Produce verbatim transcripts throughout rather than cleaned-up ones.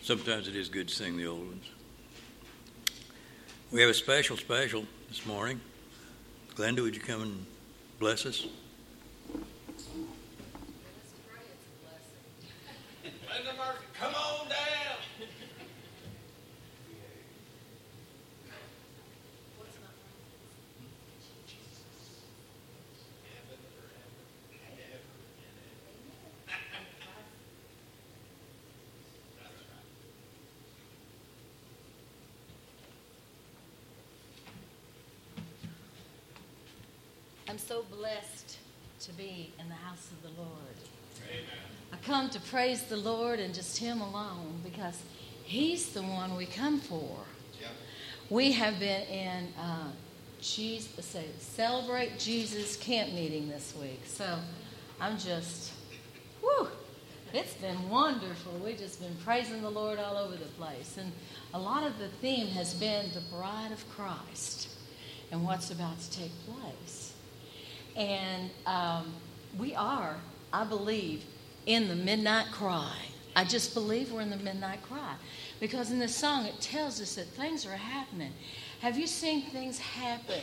Sometimes it is good to sing the old ones. We have a special, special this morning. Glenda, would you come and bless us? Glenda Murphy, come on down. I'm so blessed to be in the house of the Lord. Amen. I come to praise the Lord and just Him alone because He's the one we come for. Yep. We have been in uh, Jesus, say, Celebrate Jesus camp meeting this week. So I'm just, whew, it's been wonderful. We've just been praising the Lord all over the place. And a lot of the theme has been the bride of Christ and what's about to take place. And um, we are, I believe, in the midnight cry. I just believe we're in the midnight cry. Because in this song, it tells us that things are happening. Have you seen things happen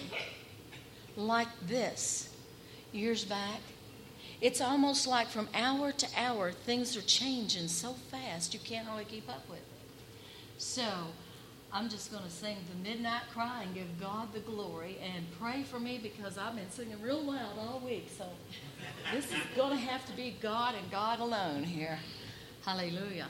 like this years back? It's almost like from hour to hour, things are changing so fast, you can't really keep up with it. So I'm just going to sing the midnight cry and give God the glory and pray for me because I've been singing real loud all week. So this is going to have to be God and God alone here. Hallelujah.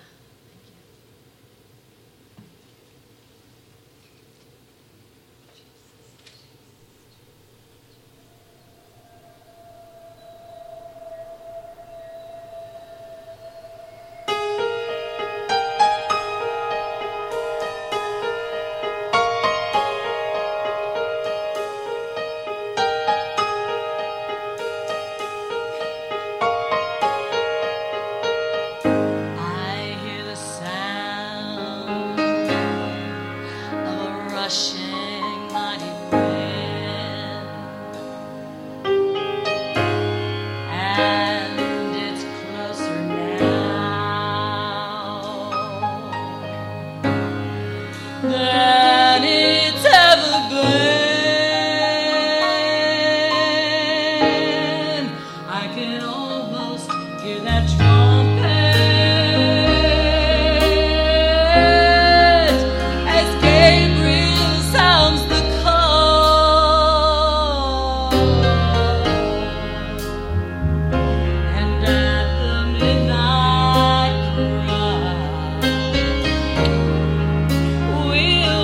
We'll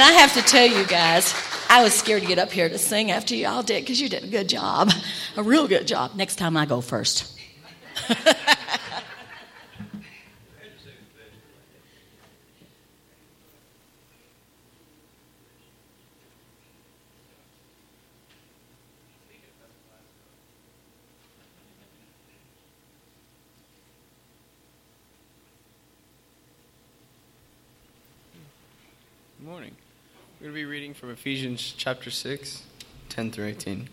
And I have to tell you guys, I was scared to get up here to sing after you all did, because you did a good job, a real good job. Next time I go first. Good morning. We're going to be reading from Ephesians chapter six, ten through eighteen.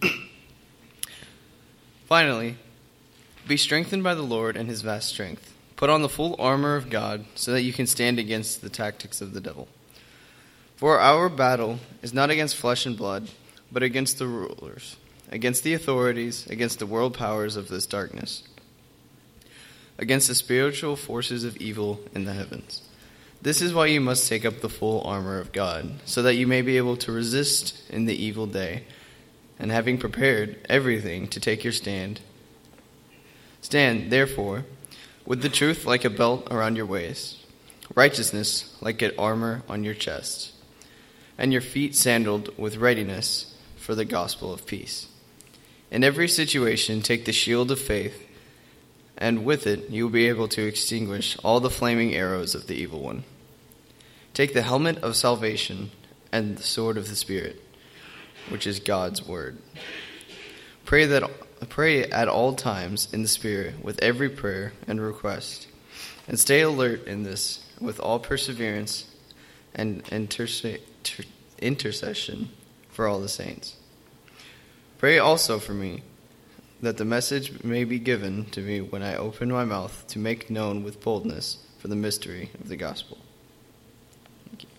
Finally, be strengthened by the Lord and his vast strength. Put on the full armor of God so that you can stand against the tactics of the devil. For our battle is not against flesh and blood, but against the rulers, against the authorities, against the world powers of this darkness, against the spiritual forces of evil in the heavens. This is why you must take up the full armor of God, so that you may be able to resist in the evil day, and having prepared everything to take your stand. Stand, therefore, with the truth like a belt around your waist, righteousness like an armor on your chest, and your feet sandaled with readiness for the gospel of peace. In every situation, take the shield of faith, and with it you will be able to extinguish all the flaming arrows of the evil one. Take the helmet of salvation and the sword of the Spirit, which is God's word. Pray that pray at all times in the Spirit with every prayer and request, and stay alert in this with all perseverance and interse- ter- intercession for all the saints. Pray also for me, that the message may be given to me when I open my mouth to make known with boldness for the mystery of the gospel. Thank you.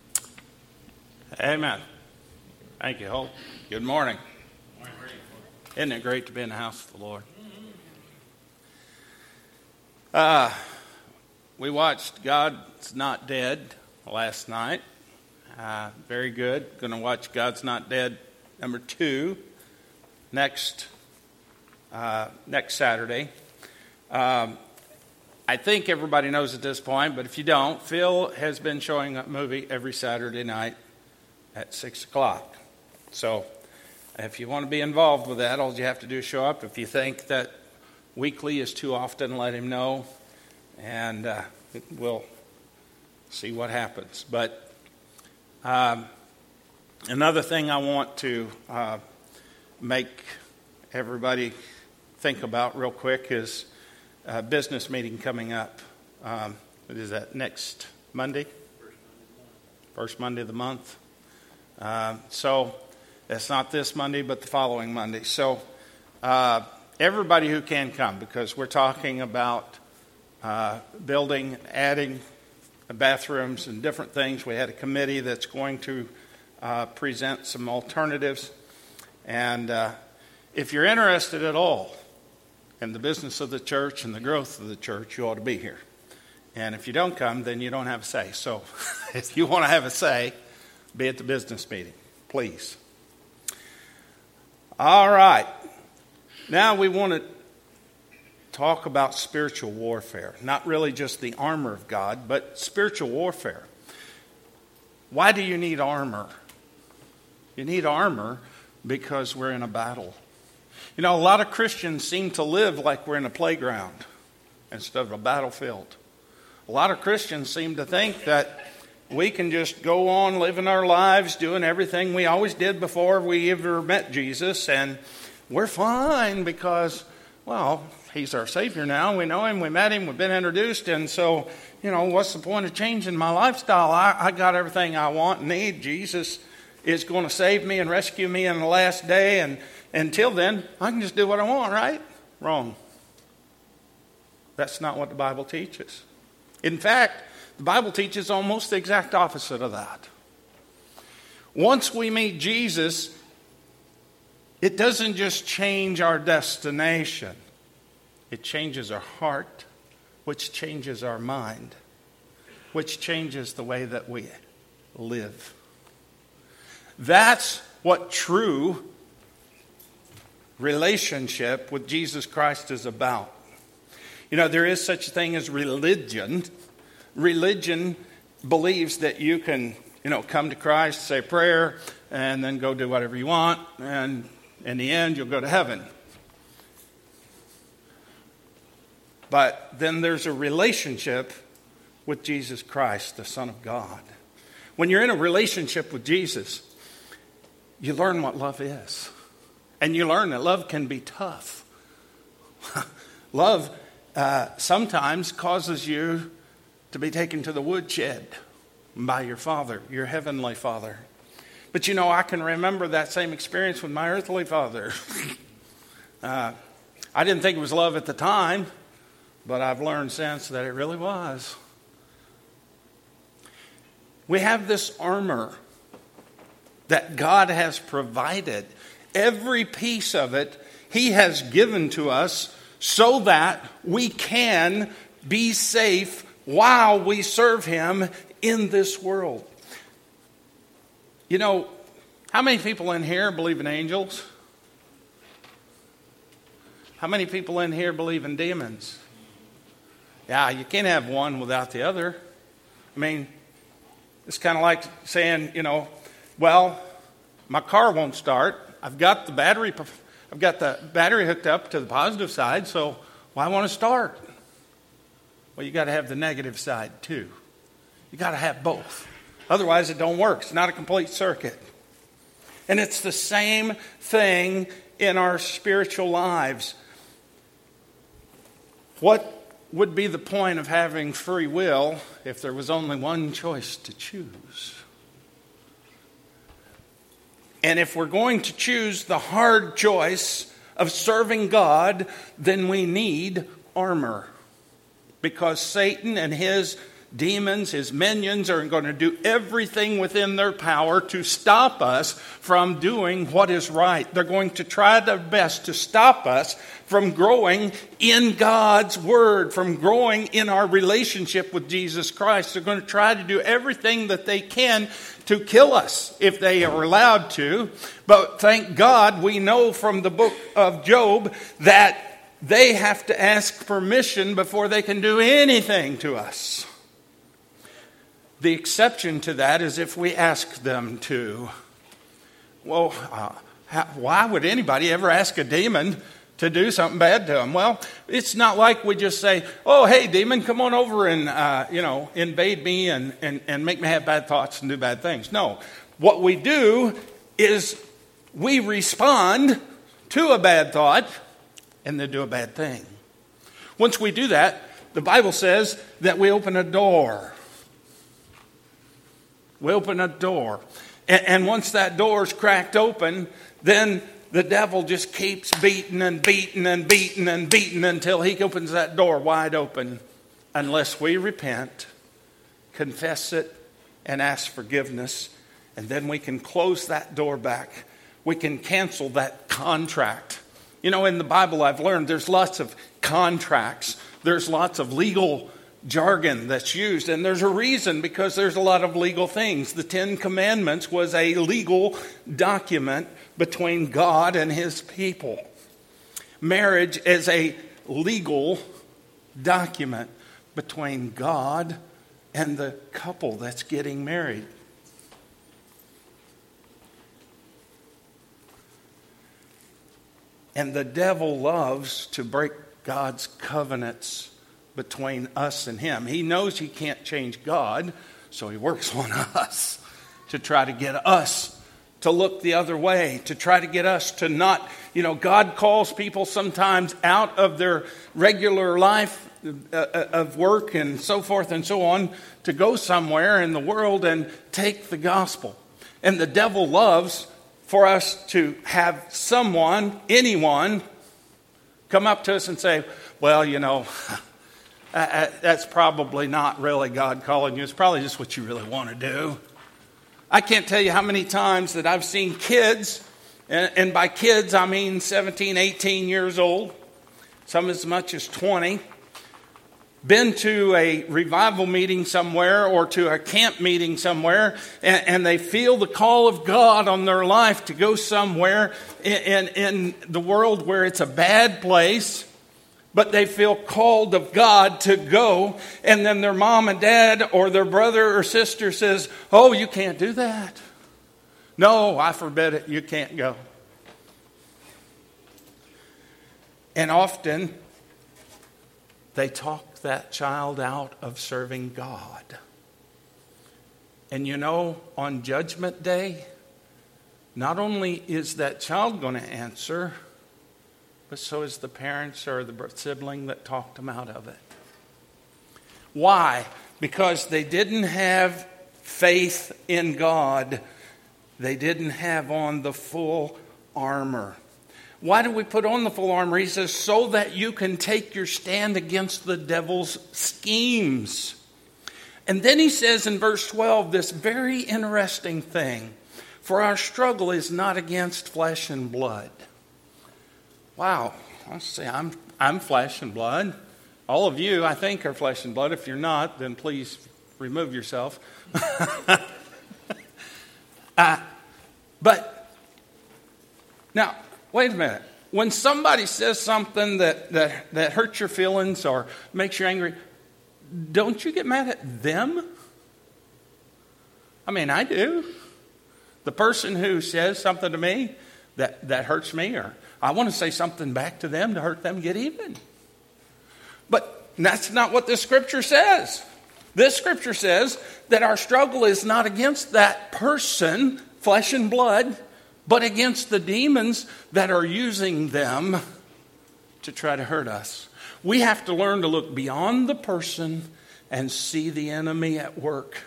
Amen. Thank you, Hope. Good morning. Isn't it great to be in the house of the Lord? Uh, we watched God's Not Dead last night. Uh, very good. Going to watch God's Not Dead number two next Uh, next Saturday. Um, I think everybody knows at this point, but if you don't, Phil has been showing a movie every Saturday night at six o'clock. So if you want to be involved with that, all you have to do is show up. If you think that weekly is too often, let him know, and uh, we'll see what happens. But um, another thing I want to uh, make everybody think about real quick is a business meeting coming up. Um, what is that, next Monday? First Monday of the month. Uh, so that's not this Monday, but the following Monday. So uh, everybody who can come, because we're talking about uh, building, adding bathrooms and different things. We had a committee that's going to uh, present some alternatives. And uh, if you're interested at all in the business of the church and the growth of the church, you ought to be here. And if you don't come, then you don't have a say. So if you want to have a say, be at the business meeting, please. All right. Now we want to talk about spiritual warfare. Not really just the armor of God, but spiritual warfare. Why do you need armor? You need armor because we're in a battle. You know, a lot of Christians seem to live like we're in a playground instead of a battlefield. A lot of Christians seem to think that we can just go on living our lives, doing everything we always did before we ever met Jesus, and we're fine because, well, he's our Savior now. We know him, we met him, we've been introduced, and so, you know, what's the point of changing my lifestyle? I, I got everything I want and need. Jesus is going to save me and rescue me in the last day, and until then, I can just do what I want, right? Wrong. That's not what the Bible teaches. In fact, the Bible teaches almost the exact opposite of that. Once we meet Jesus, it doesn't just change our destination. It changes our heart, which changes our mind, which changes the way that we live. That's what true relationship with Jesus Christ is about. You know, there is such a thing as religion. Religion believes that you can you know, come to Christ, say a prayer, and then go do whatever you want, and in the end, you'll go to heaven. But then there's a relationship with Jesus Christ, the Son of God. When you're in a relationship with Jesus, you learn what love is. And you learn that love can be tough. Love uh, sometimes causes you to be taken to the woodshed by your Father, your heavenly Father. But you know, I can remember that same experience with my earthly father. uh, I didn't think it was love at the time, but I've learned since that it really was. We have this armor that God has provided. Every piece of it He has given to us so that we can be safe while we serve Him in this world. You know, how many people in here believe in angels? How many people in here believe in demons? Yeah, you can't have one without the other. I mean, it's kind of like saying, you know, well, my car won't start. I've got the battery, I've got the battery hooked up to the positive side, so why want to start? Well, you got to have the negative side too. You got to have both. Otherwise, it don't work. It's not a complete circuit. And it's the same thing in our spiritual lives. What would be the point of having free will if there was only one choice to choose? And if we're going to choose the hard choice of serving God, then we need armor. Because Satan and his demons, his minions, are going to do everything within their power to stop us from doing what is right. They're going to try their best to stop us from growing in God's Word, from growing in our relationship with Jesus Christ. They're going to try to do everything that they can to kill us if they are allowed to. But thank God we know from the book of Job that they have to ask permission before they can do anything to us. The exception to that is if we ask them to. Well, uh, how, why would anybody ever ask a demon to do something bad to them? Well, it's not like we just say, oh, hey, demon, come on over and, uh, you know, invade me and, and, and make me have bad thoughts and do bad things. No. What we do is we respond to a bad thought and then do a bad thing. Once we do that, the Bible says that we open a door. We open a door. And, and once that door's cracked open, then the devil just keeps beating and beating and beating and beating until he opens that door wide open. Unless we repent, confess it, and ask forgiveness. And then we can close that door back. We can cancel that contract. You know, in the Bible I've learned there's lots of contracts. There's lots of legal jargon that's used, and there's a reason, because there's a lot of legal things. The Ten Commandments was a legal document between God and His people. Marriage is a legal document between God and the couple that's getting married. And the devil loves to break God's covenants between us and Him. He knows he can't change God, so he works on us to try to get us to look the other way, to try to get us to not, you know, God calls people sometimes out of their regular life of work and so forth and so on to go somewhere in the world and take the gospel. And the devil loves for us to have someone, anyone, come up to us and say, well, you know, Uh, that's probably not really God calling you. It's probably just what you really want to do. I can't tell you how many times that I've seen kids, and, and by kids I mean seventeen, eighteen years old, some as much as twenty, been to a revival meeting somewhere or to a camp meeting somewhere, and, and they feel the call of God on their life to go somewhere in, in, in the world where it's a bad place. but they feel called of God to go, and then their mom and dad or their brother or sister says, oh, you can't do that. No, I forbid it. You can't go. And often they talk that child out of serving God. And you know, on Judgment Day, not only is that child going to answer, but so is the parents or the sibling that talked them out of it. Why? Because they didn't have faith in God. They didn't have on the full armor. Why do we put on the full armor? He says, so that you can take your stand against the devil's schemes. And then he says in verse twelve this very interesting thing. For our struggle is not against flesh and blood. Wow. I say I'm I'm flesh and blood. All of you, I think, are flesh and blood. If you're not, then please remove yourself. uh, but now, wait a minute. When somebody says something that, that, that hurts your feelings or makes you angry, don't you get mad at them? I mean, I do. The person who says something to me that, that hurts me, or I want to say something back to them to hurt them get even. But that's not what this scripture says. This scripture says that our struggle is not against that person, flesh and blood, but against the demons that are using them to try to hurt us. We have to learn to look beyond the person and see the enemy at work,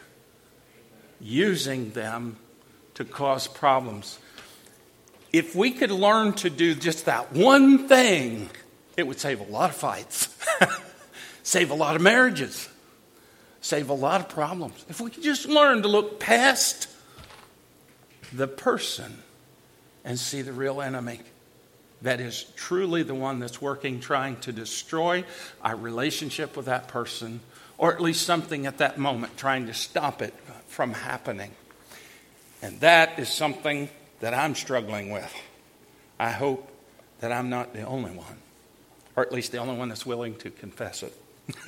using them to cause problems. If we could learn to do just that one thing, it would save a lot of fights, save a lot of marriages, save a lot of problems. If we could just learn to look past the person and see the real enemy that is truly the one that's working, trying to destroy our relationship with that person, or at least something at that moment, trying to stop it from happening. And that is something that I'm struggling with. I hope that I'm not the only one, or at least the only one that's willing to confess it.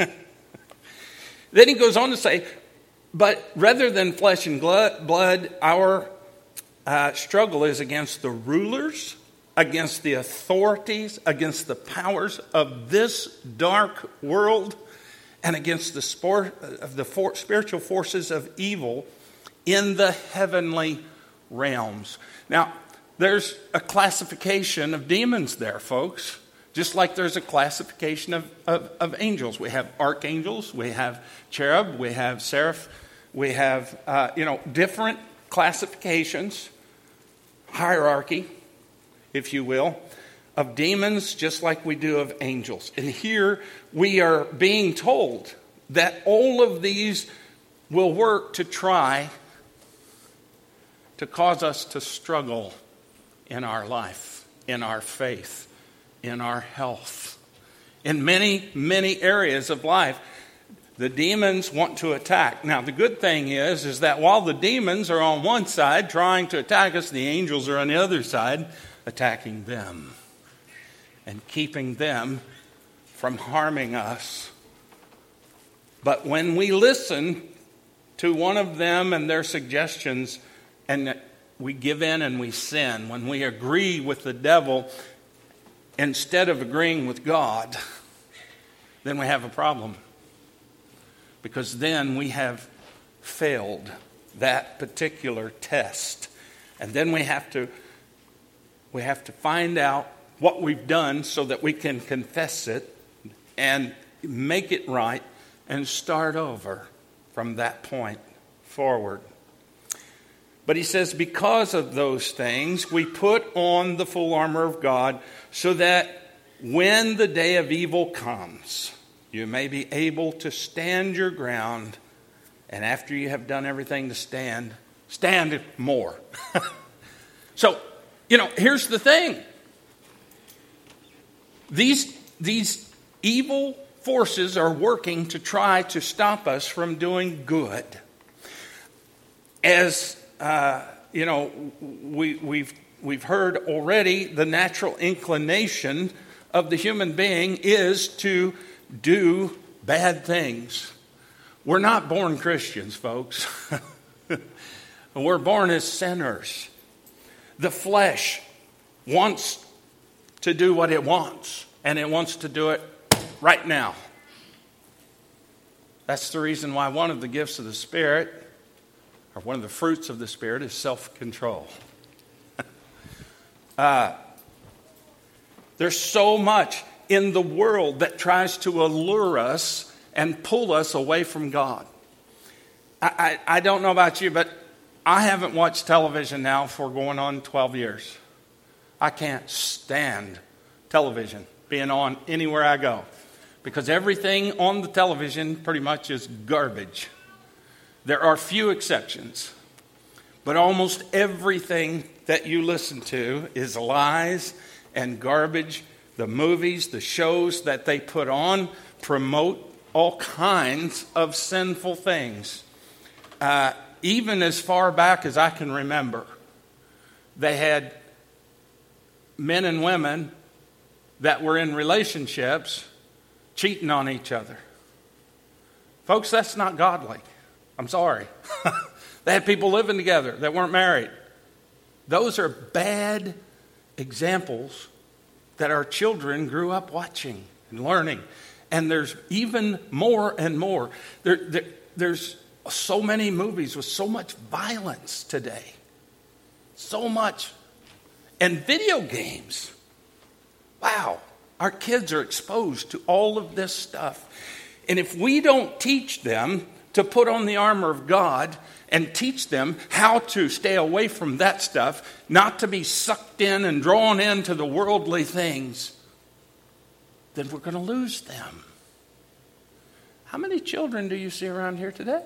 Then he goes on to say, but rather than flesh and blood, our uh, struggle is against the rulers, against the authorities, against the powers of this dark world, and against the, sport, of the for, spiritual forces of evil in the heavenly realms. Now, there's a classification of demons there, folks. Just like there's a classification of, of, of angels. We have archangels, we have cherub, we have seraph, we have, uh, you know, different classifications, hierarchy, if you will, of demons, just like we do of angels. And here we are being told that all of these will work to try to cause us to struggle in our life, in our faith, in our health. In many, many areas of life, the demons want to attack. Now, the good thing is, is that while the demons are on one side trying to attack us, the angels are on the other side attacking them and keeping them from harming us. But when we listen to one of them and their suggestions, and we give in and we sin, when we agree with the devil instead of agreeing with God, then we have a problem. Because then we have failed that particular test. And then we have to we have to find out what we've done so that we can confess it and make it right and start over from that point forward. But he says, because of those things, we put on the full armor of God so that when the day of evil comes, you may be able to stand your ground. And after you have done everything to stand, stand more. So, you know, here's the thing. These, these evil forces are working to try to stop us from doing good. As Uh, you know, we, we've we've heard already the natural inclination of the human being is to do bad things. We're not born Christians, folks. We're born as sinners. The flesh wants to do what it wants, and it wants to do it right now. That's the reason why one of the gifts of the Spirit, or one of the fruits of the Spirit, is self-control. uh, there's so much in the world that tries to allure us and pull us away from God. I, I, I don't know about you, but I haven't watched television now for going on twelve years. I can't stand television being on anywhere I go, because everything on the television pretty much is garbage. There are few exceptions, but almost everything that you listen to is lies and garbage. The movies, the shows that they put on promote all kinds of sinful things. Uh, even as far back as I can remember, they had men and women that were in relationships cheating on each other. Folks, that's not godly. I'm sorry. They had people living together that weren't married. Those are bad examples that our children grew up watching and learning. And there's even more and more. There, there, there's so many movies with so much violence today. So much. And video games. Wow. Our kids are exposed to all of this stuff. And if we don't teach them to put on the armor of God and teach them how to stay away from that stuff, not to be sucked in and drawn into the worldly things, then we're going to lose them. How many children do you see around here today?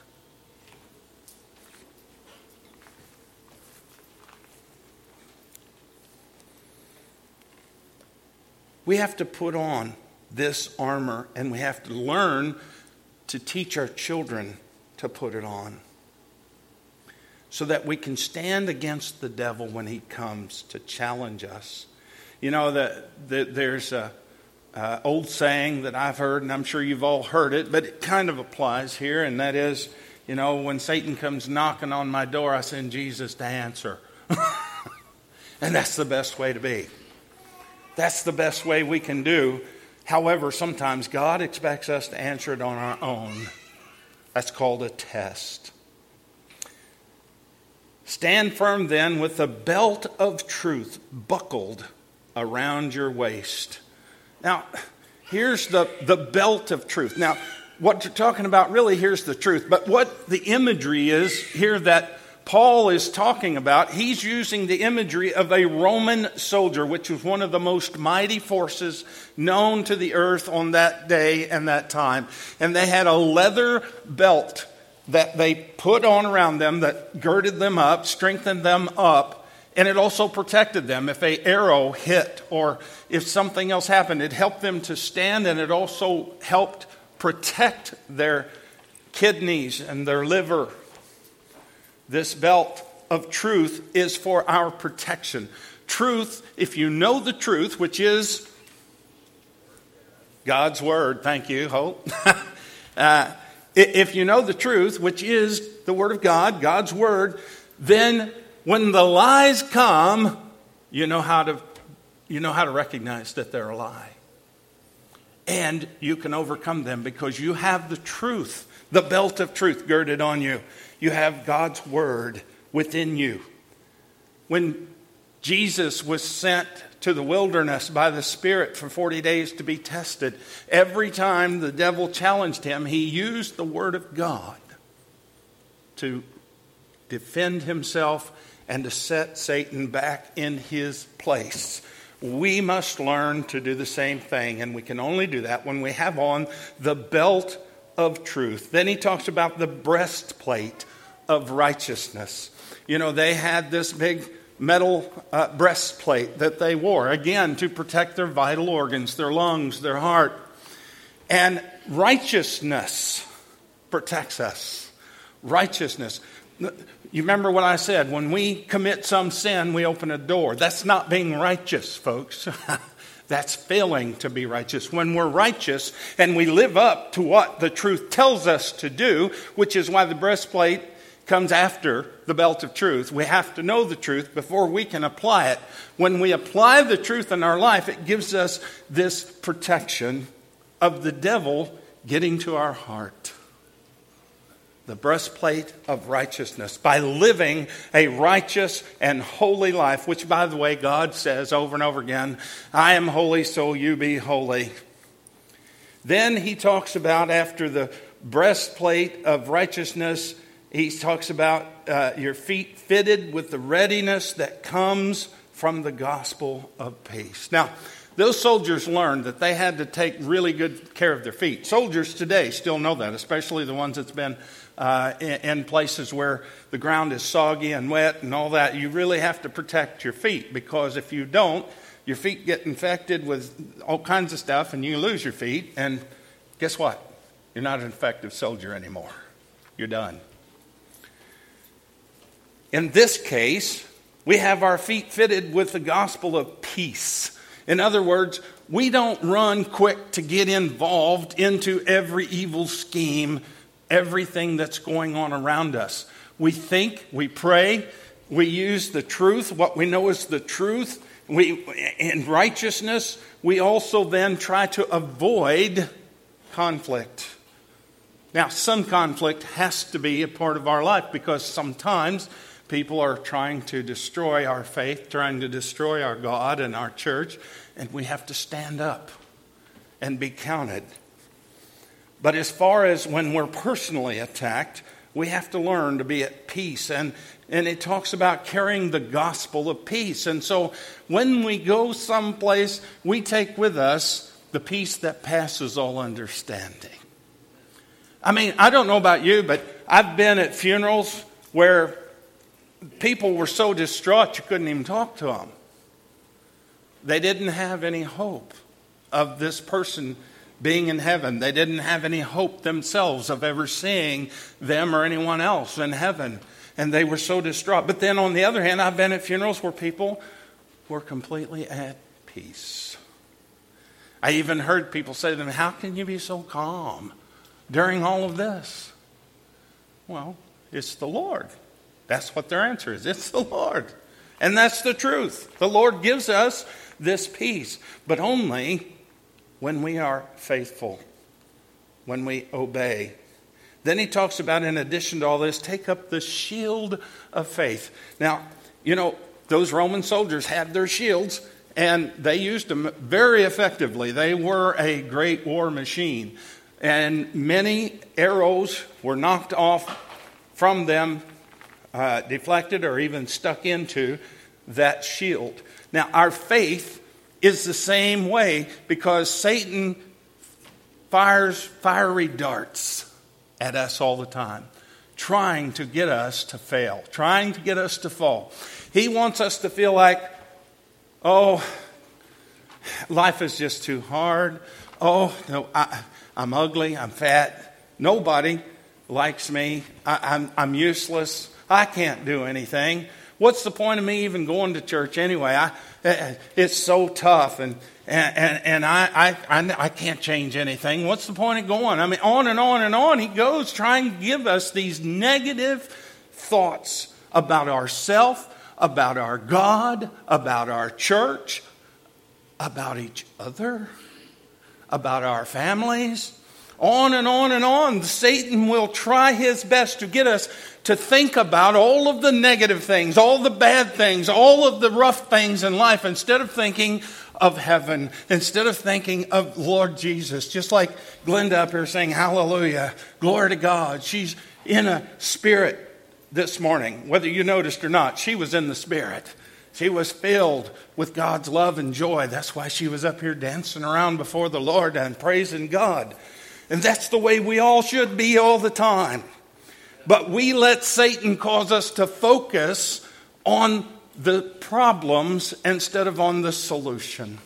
We have to put on this armor, and we have to learn to teach our children to put it on, so that we can stand against the devil when he comes to challenge us. You know, the, the, there's a uh, old saying that I've heard, and I'm sure you've all heard it, but it kind of applies here, and that is, you know, when Satan comes knocking on my door, I send Jesus to answer. And that's the best way to be. That's the best way we can do. However, sometimes God expects us to answer it on our own. That's called a test. Stand firm then with the belt of truth buckled around your waist. Now, here's the, the belt of truth. Now, what you're talking about really, here's the truth. But what the imagery is here that Paul is talking about, he's using the imagery of a Roman soldier, which was one of the most mighty forces known to the earth on that day and that time. And they had a leather belt that they put on around them that girded them up, strengthened them up, and it also protected them. If an arrow hit or if something else happened, it helped them to stand, and it also helped protect their kidneys and their liver. This belt of truth is for our protection. Truth, if you know the truth, which is God's Word. Thank you, Hope. uh, if you know the truth, which is the Word of God, God's Word, then when the lies come, you know how to, you know how to recognize that they're a lie. And you can overcome them because you have the truth, the belt of truth girded on you. You have God's Word within you. When Jesus was sent to the wilderness by the Spirit for forty days to be tested, every time the devil challenged him, he used the Word of God to defend himself and to set Satan back in his place. We must learn to do the same thing, and we can only do that when we have on the belt of truth. Then he talks about the breastplate of righteousness. You know, they had this big metal uh, breastplate that they wore, again, to protect their vital organs, their lungs, their heart. And righteousness protects us. Righteousness. You remember what I said, when we commit some sin, we open a door. That's not being righteous, folks. That's failing to be righteous. When we're righteous and we live up to what the truth tells us to do, which is why the breastplate comes after the belt of truth. We have to know the truth before we can apply it. When we apply the truth in our life, it gives us this protection of the devil getting to our heart. The breastplate of righteousness, by living a righteous and holy life, which, by the way, God says over and over again, I am holy, so you be holy. Then he talks about, after the breastplate of righteousness, he talks about uh, your feet fitted with the readiness that comes from the gospel of peace. Now, those soldiers learned that they had to take really good care of their feet. Soldiers today still know that, especially the ones that's been uh, in, in places where the ground is soggy and wet and all that. You really have to protect your feet, because if you don't, your feet get infected with all kinds of stuff and you lose your feet. And guess what? You're not an effective soldier anymore. You're done. In this case, we have our feet fitted with the gospel of peace. In other words, we don't run quick to get involved into every evil scheme, everything that's going on around us. We think, we pray, we use the truth, what we know is the truth. We, in righteousness, we also then try to avoid conflict. Now, some conflict has to be a part of our life, because sometimes people are trying to destroy our faith, trying to destroy our God and our church, and we have to stand up and be counted. But as far as when we're personally attacked, we have to learn to be at peace. And, and it talks about carrying the gospel of peace. And so when we go someplace, we take with us the peace that passes all understanding. I mean, I don't know about you, but I've been at funerals where people were so distraught you couldn't even talk to them. They didn't have any hope of this person being in heaven. They didn't have any hope themselves of ever seeing them or anyone else in heaven. And they were so distraught. But then on the other hand, I've been at funerals where people were completely at peace. I even heard people say to them, how can you be so calm during all of this? Well, it's the Lord. That's what their answer is. It's the Lord. And that's the truth. The Lord gives us this peace, but only when we are faithful, when we obey. Then he talks about, in addition to all this, take up the shield of faith. Now, you know, those Roman soldiers had their shields, and they used them very effectively. They were a great war machine, and many arrows were knocked off from them, uh, deflected, or even stuck into that shield. Now, our faith is the same way, because Satan fires fiery darts at us all the time, trying to get us to fail, trying to get us to fall. He wants us to feel like, oh, life is just too hard. Oh, no, I, I'm ugly, I'm fat, nobody likes me, I, I'm, I'm useless, I can't do anything. What's the point of me even going to church anyway? I, it's so tough, and and and I, I I can't change anything. What's the point of going? I mean, on and on and on he goes, trying to give us these negative thoughts about ourselves, about our God, about our church, about each other, about our families. On and on and on. Satan will try his best to get us to think about all of the negative things, all the bad things, all of the rough things in life, instead of thinking of heaven, instead of thinking of Lord Jesus. Just like Glenda up here saying, hallelujah, glory to God. She's in a spirit this morning. Whether you noticed or not, she was in the spirit. She was filled with God's love and joy. That's why she was up here dancing around before the Lord and praising God. And that's the way we all should be all the time. But we let Satan cause us to focus on the problems instead of on the solution.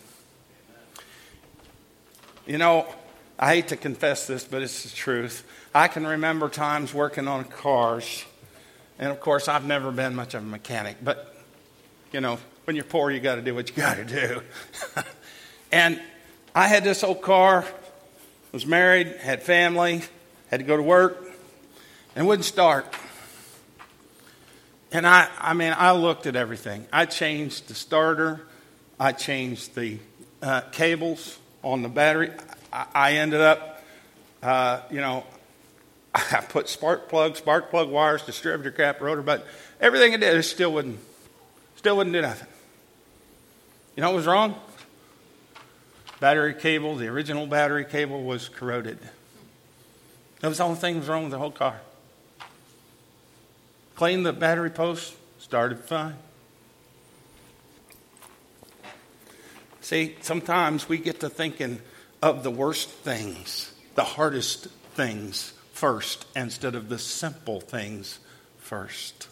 You know, I hate to confess this, but it's the truth. I can remember times working on cars. And of course, I've never been much of a mechanic. But, you know, when you're poor, you got to do what you got to do. And I had this old car, was married, had family, had to go to work, and wouldn't start. And I, I mean, I looked at everything. I changed the starter. I changed the uh, cables on the battery. I, I ended up, uh, you know, I put spark plugs, spark plug wires, distributor cap, rotor button. Everything I did, it still wouldn't, still wouldn't do nothing. You know what was wrong? Battery cable, the original battery cable was corroded. That was the only thing that was wrong with the whole car. Cleaned the battery post, started fine. See, sometimes we get to thinking of the worst things, the hardest things first, instead of the simple things first.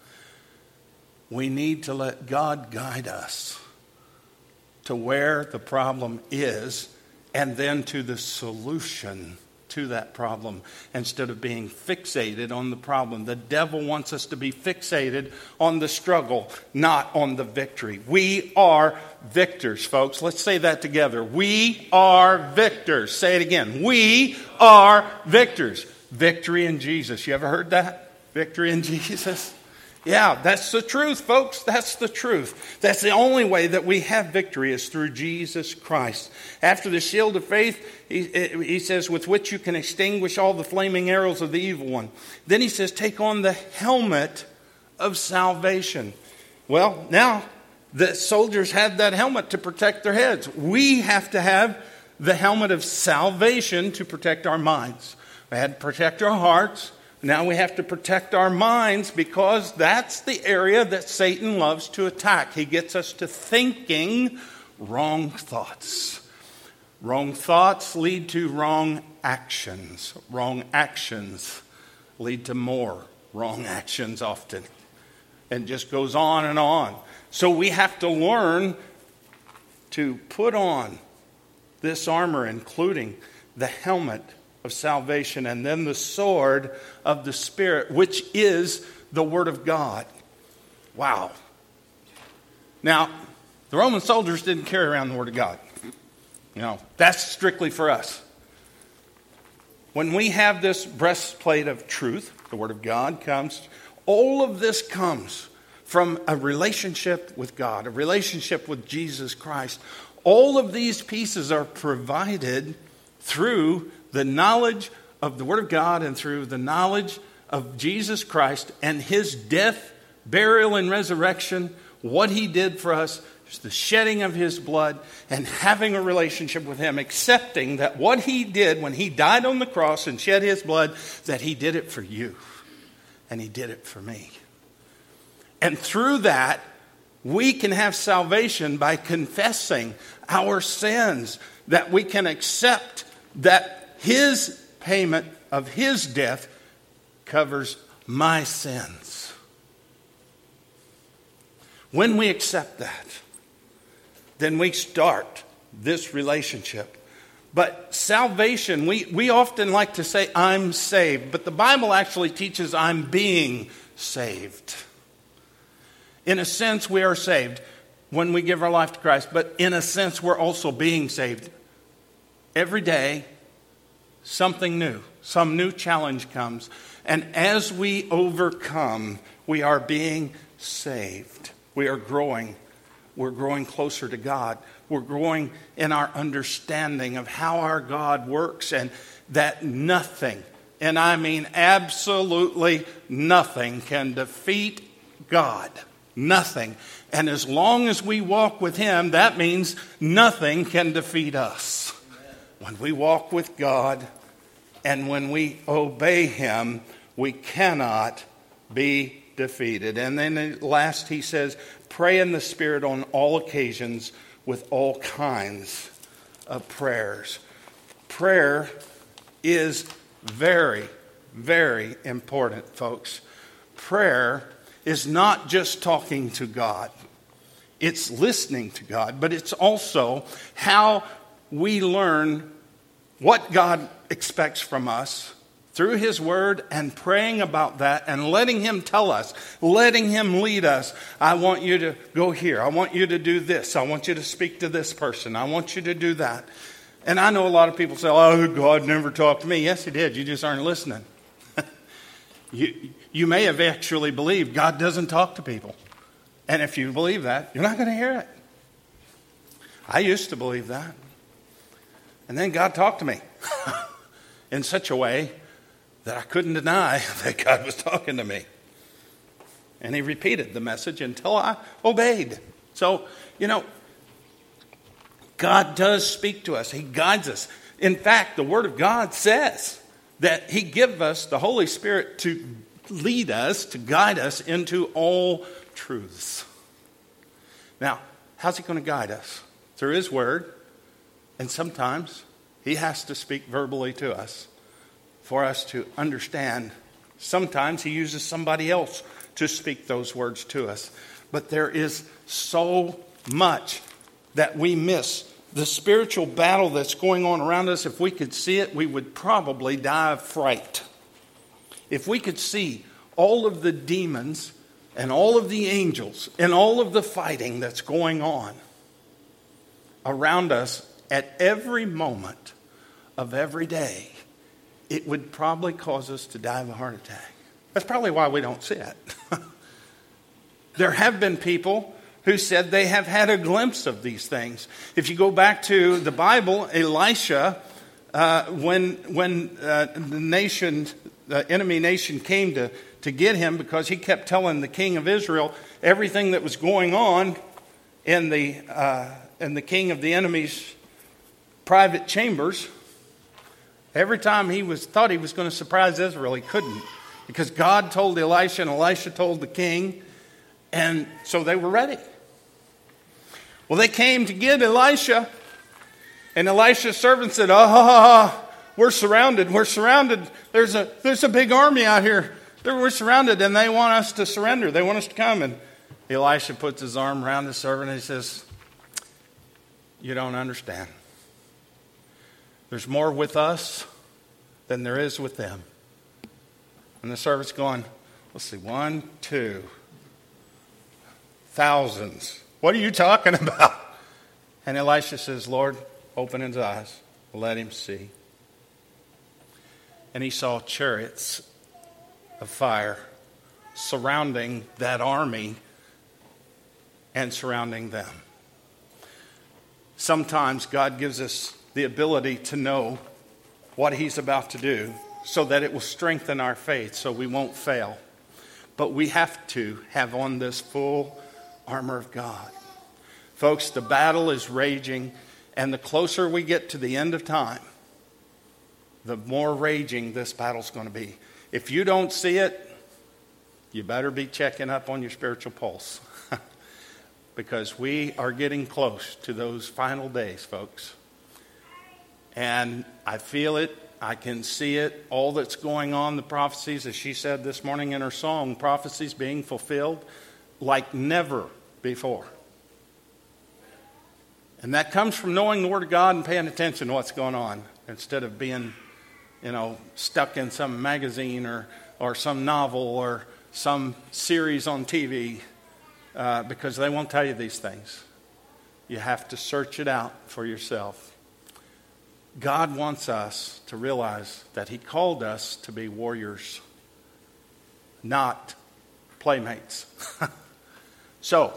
We need to let God guide us to where the problem is and then to the solution to that problem instead of being fixated on the problem. The devil wants us to be fixated on the struggle, not on the victory. We are victors, folks. Let's say that together. We are victors. Say it again. We are victors. Victory in Jesus. You ever heard that? Victory in Jesus? Yeah, that's the truth, folks. That's the truth. That's the only way that we have victory is through Jesus Christ. After the shield of faith, he, he says, with which you can extinguish all the flaming arrows of the evil one. Then he says, take on the helmet of salvation. Well, now the soldiers had that helmet to protect their heads. We have to have the helmet of salvation to protect our minds. We had to protect our hearts. Now we have to protect our minds because that's the area that Satan loves to attack. He gets us to thinking wrong thoughts. Wrong thoughts lead to wrong actions. Wrong actions lead to more wrong actions often. And just goes on and on. So we have to learn to put on this armor, including the helmet of salvation, and then the sword of the Spirit, which is the Word of God. Wow. Now, the Roman soldiers didn't carry around the Word of God. You know, that's strictly for us. When we have this breastplate of truth, the Word of God comes, all of this comes from a relationship with God, a relationship with Jesus Christ. All of these pieces are provided through the knowledge of the Word of God and through the knowledge of Jesus Christ and His death, burial, and resurrection, what He did for us, the shedding of His blood, and having a relationship with Him, accepting that what He did when He died on the cross and shed His blood, that He did it for you, and He did it for me. And through that, we can have salvation by confessing our sins, that we can accept that His payment of His death covers my sins. When we accept that, then we start this relationship. But salvation, we, we often like to say, I'm saved. But the Bible actually teaches I'm being saved. In a sense, we are saved when we give our life to Christ. But in a sense, we're also being saved. Every day, something new, some new challenge comes. And as we overcome, we are being saved. We are growing. We're growing closer to God. We're growing in our understanding of how our God works, and that nothing, and I mean absolutely nothing, can defeat God. Nothing. And as long as we walk with Him, that means nothing can defeat us. When we walk with God and when we obey Him, we cannot be defeated. And then last he says, pray in the Spirit on all occasions with all kinds of prayers. Prayer is very, very important, folks. Prayer is not just talking to God. It's listening to God, but it's also how we learn what God expects from us through his word and praying about that and letting him tell us, letting him lead us. I want you to go here. I want you to do this. I want you to speak to this person. I want you to do that. And I know a lot of people say, oh, God never talked to me. Yes, he did. You just aren't listening. you, you may have actually believed God doesn't talk to people. And if you believe that, you're not going to hear it. I used to believe that. And then God talked to me in such a way that I couldn't deny that God was talking to me. And he repeated the message until I obeyed. So, you know, God does speak to us. He guides us. In fact, the Word of God says that he gives us the Holy Spirit to lead us, to guide us into all truths. Now, how's he going to guide us? Through his Word. And sometimes he has to speak verbally to us for us to understand. Sometimes he uses somebody else to speak those words to us. But there is so much that we miss. The spiritual battle that's going on around us, if we could see it, we would probably die of fright. If we could see all of the demons and all of the angels and all of the fighting that's going on around us at every moment of every day, it would probably cause us to die of a heart attack. That's probably why we don't see it. There have been people who said they have had a glimpse of these things. If you go back to the Bible, Elisha, uh, when when uh, the nation, the enemy nation came to, to get him because he kept telling the king of Israel everything that was going on in the uh, in the king of the enemy's private chambers. Every time he was thought he was going to surprise Israel, he couldn't. Because God told Elisha and Elisha told the king. And so they were ready. Well, they came to get Elisha. And Elisha's servant said, oh, we're surrounded. We're surrounded. There's a, there's a big army out here. We're surrounded and they want us to surrender. They want us to come. And Elisha puts his arm around his servant and he says, you don't understand. There's more with us than there is with them. And the servant's going, let's see, one, two, thousands. What are you talking about? And Elisha says, Lord, open his eyes. Let him see. And he saw chariots of fire surrounding that army and surrounding them. Sometimes God gives us the ability to know what he's about to do so that it will strengthen our faith so we won't fail. But we have to have on this full armor of God. Folks, the battle is raging, and the closer we get to the end of time, the more raging this battle's going to be. If you don't see it, you better be checking up on your spiritual pulse. Because we are getting close to those final days, folks. And I feel it. I can see it. All that's going on, the prophecies, as she said this morning in her song, prophecies being fulfilled like never before. And that comes from knowing the Word of God and paying attention to what's going on instead of being, you know, stuck in some magazine or, or some novel or some series on T V uh, because they won't tell you these things. You have to search it out for yourself. God wants us to realize that he called us to be warriors, not playmates. So,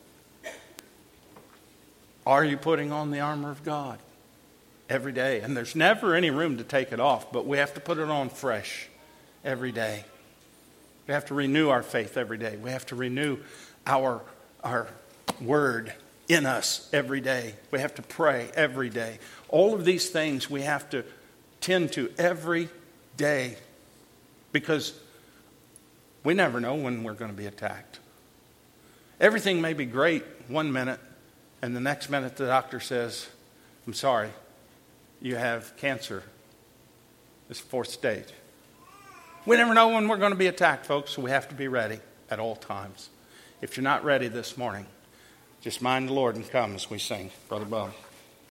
are you putting on the armor of God every day? And there's never any room to take it off, but we have to put it on fresh every day. We have to renew our faith every day. We have to renew our, our word in us every day. We have to pray every day. All of these things we have to tend to every day because we never know when we're going to be attacked. Everything may be great one minute, and the next minute the doctor says, I'm sorry, you have cancer. It's fourth stage. We never know when we're going to be attacked, folks, so we have to be ready at all times. If you're not ready this morning, just mind the Lord and come as we sing. Brother Bob.